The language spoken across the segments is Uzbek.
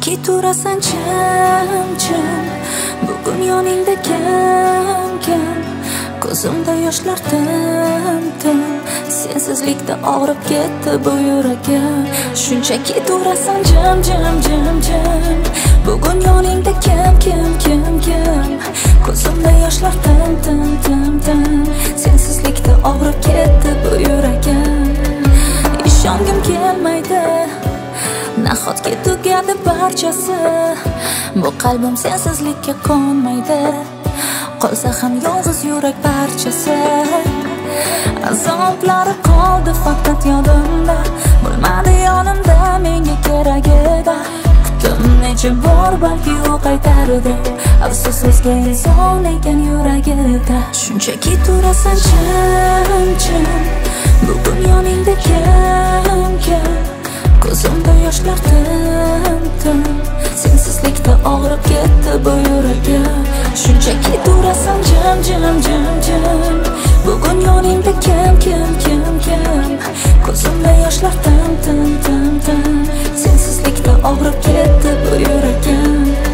Shunchaki turasan jim-jim, bugun yoningda kam-kam, ko'zimda yoshlar tim-tim, sensizlikda og'rib ketdi bu yuragim. Shunchaki turasan jim-jim, bugun yoningda kam-kam, ko'zimda yoshlar tim-tim, sensizlikda og'rib ketdi bu yuragim. Ishongim kelmaydi, nahotki tugadi barchasi, bu qalbim sensizlikka qonmaydi, qolsa ham yolg'iz yurak parchasi. Azoblari qoldi faqat yodimda, bo'lmadi yonimda menga kerak edi. Kutdim necha bor balki u qaytardi, afsus o'zga inson ekan yuragida. Shunchaki turasan jim-jim, bugun yoningda kam-kam, ko'zimda yoshlar tim-tim, sensizlikda og'rib ketdi bu yuragim. Shunchaki turasan jim-jim, bugun yoningda kam-kam, ko'zimda yoshlar tim-tim, sensizlikda og'rib ketdi bu yuragim.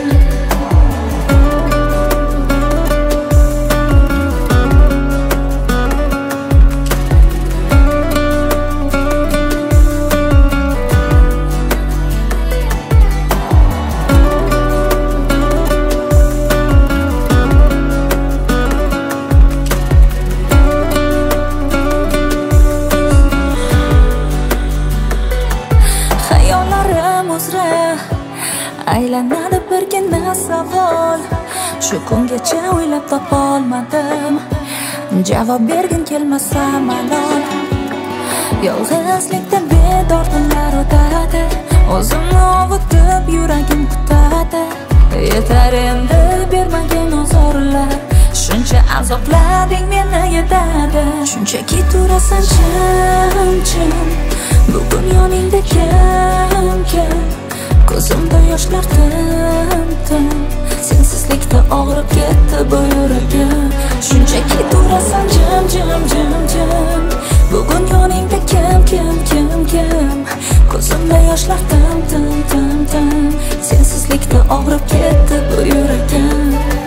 Aylanadi birgina savol, shu kungacha o'ylab topolmadim, javob bergin kelmasa malol. Yolg'izlikda bedor kunlar o'tadi, o'zimni ovutib yuragim kutadi. Yetar endi bermagin ozorlar, shuncha azoblading meni yetadi. Shunchaki turasan jim-jim, bugun yoningda kam-kam, ko'zimda yoshlar tim-tim, sensizlikda og'rib ketdi bu yuragim. Shunchaki turasan jim-jim, bugun yoningda kam-kam, ko'zimda yoshlar tim-tim, sensizlikda og'rib ketdi bu yuragim.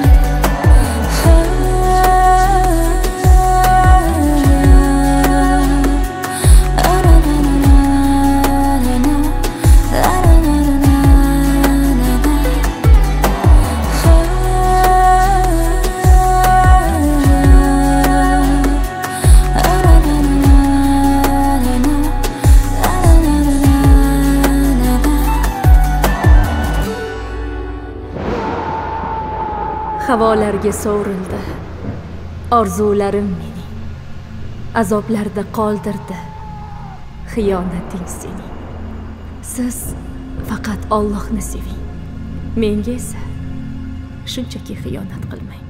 Havolarga sovrildi orzularim mening, azoblarda qoldirdi xiyonating sening. Siz faqat Allohni seving, menga esa shunchaki xiyonat qilmang.